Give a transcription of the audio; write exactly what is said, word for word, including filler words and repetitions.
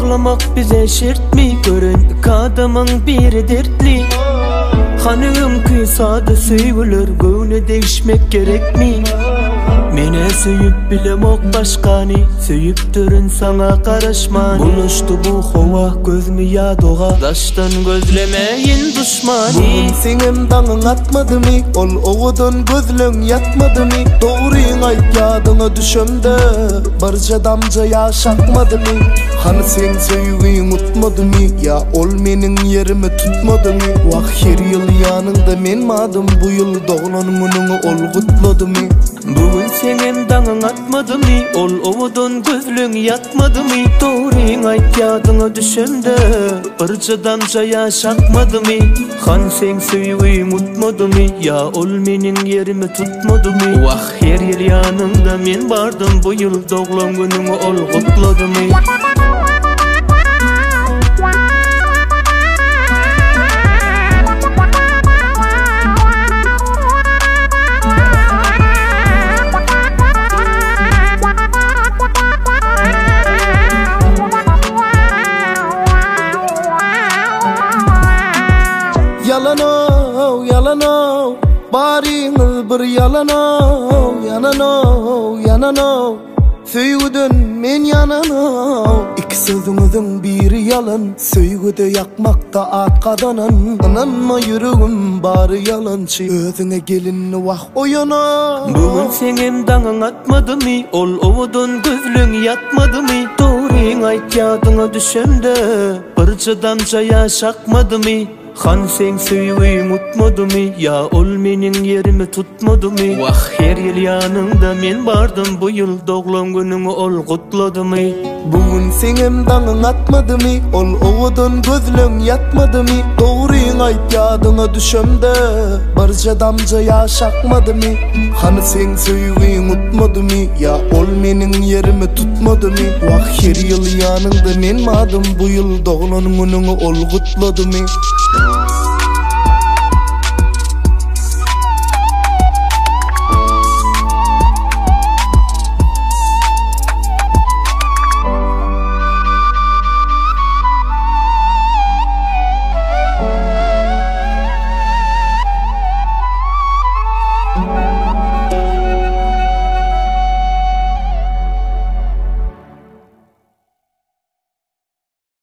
Ağlamak bize şert mi? Görendik adamın biri dertli. Hanım kıysadı söylür, göğüne değişmek gerek mi? Mene söyüp bilemok başkani, söyüp durun sana karışman. Buluştu bu hova gözümü yadoğa, daştan gözlemeyin düşmani. Bugün senem dağın atmadı mı? Ol oğudun gözlün yatmadı mı? Doğruyun ayt yadına düşümde, barca damca yaşakmadı mı? Hani sen söylüğün unutmadı mı? Ya ol menin yerimi tutmadı mı? Vah her yıl yanında men madım, bu yıl doğlanımını ol kutladı mı? Bugün senem dağın atmadı mı? Ol oğudun gözlün yatmadı mı? Doğruyun ayt yadına düşümde, barca damca yaşakmadı mı? Han sen söylüğün unutmadı mı? Ya ol menin yerimi tutmadı mı? Vah her yıl yanında men bardım, bu yıl doğlan gününü ol kutladı mı? Yalan o, yalan o, bariğiniz bir yalan o, yanan o, yanan o, söygüdün men yanan o. İki sözünüzün biri yalan, söygüde yakmakta arkadanın. İnanma yüreğim bari yalancı, özüne gelin vah oyana. Bugün senem dağın atmadı mı? Ol oğudun gözlün yatmadı mı? Doğruyun ayt yadına düşümde, barca damca yaşakmadı mı? Han sen söylüğün unutmadı mı? Ya ol menin yerimi tutmadı mı? Vah her yıl yanında men bardım, bu yıl doğlan gününü ol kutladı mı? Bugün senem dağın atmadı mı? Ol oğudun gözlün yatmadı mı? Doğruyun ayt yadına düşümde, barca damca yaşakmadı mı? Hani sen söylüğün unutmadı mı? Ya ol menin yerimi tutmadı mı? Vah her yıl yanında men madım, bu yıl doğlan gününü ol kutladı mı?